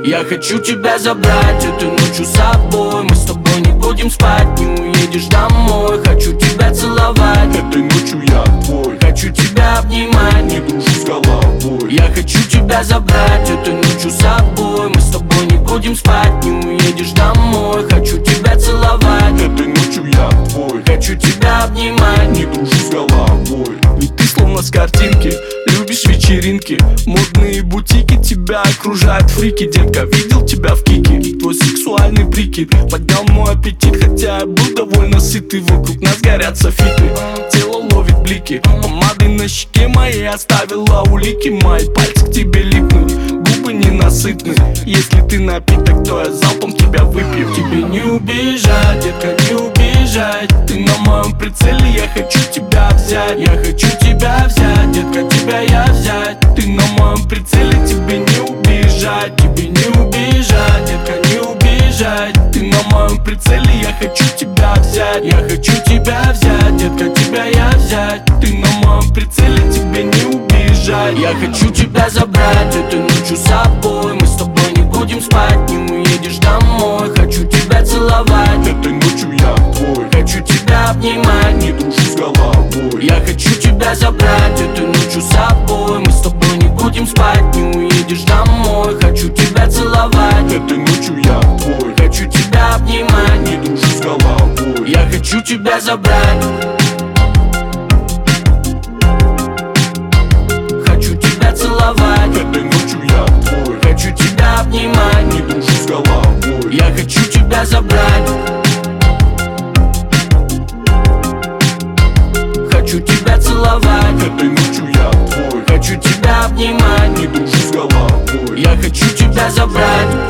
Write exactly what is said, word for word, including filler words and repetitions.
Я хочу тебя забрать этой ночью с собой. Мы с тобой не будем спать, не уедешь домой. Хочу тебя целовать этой ночью я твой. Хочу тебя обнимать, не дружу с головой. Я хочу тебя забрать этой ночью с собой. Мы с тобой не будем спать, не уедешь домой. Хочу тебя целовать этой ночью я твой. Хочу тебя обнимать, не дружу с головой. Ведь ты словно с картинки, любишь вечеринки, модные бутики, тебя окружают фрики. Детка, видел тебя в кике, твой сексуальный прикид поднял мой аппетит, хотя я был довольно сытый. Вокруг нас горят софиты, тело ловит блики, помадой на щеке моей оставила улики. Мои пальцы к тебе липнут, губы ненасытны. Если ты напиток, то я залпом тебя выпью. Тебе не убежать, детка, не убежать. Ты на моем прицеле, я хочу тебя взять. Я хочу тебя взять, детка, тебя я взять. Ты на моем прицеле, тебе не убежать. Тебе не убежать, детка, не убежать. Ты на моем прицеле, я хочу тебя взять. Я хочу тебя взять, детка, тебя я взять. Ты на моем прицеле, тебе не убежать. Я хочу тебя забрать этой ночью с собой. Мы с тобой не будем спать, не уедешь домой. Хочу тебя целовать этой ночью я твой. Хочу тебя обнимать, не дружу с головой. Я хочу тебя забрать этой ночью с собой. Мы с тобой не будем спать, не уедешь домой. Хочу тебя целовать этой ночью я твой. Хочу тебя обнимать, не дружу с головой. Я хочу тебя забрать. Хочу тебя целовать этой ночью я твой. Хочу тебя обнимать, не дружу с головой. Я хочу тебя забрать. Хочу тебя целовать этой ночью я твой. Хочу тебя обнимать, не дружу с головой. Я хочу тебя забрать.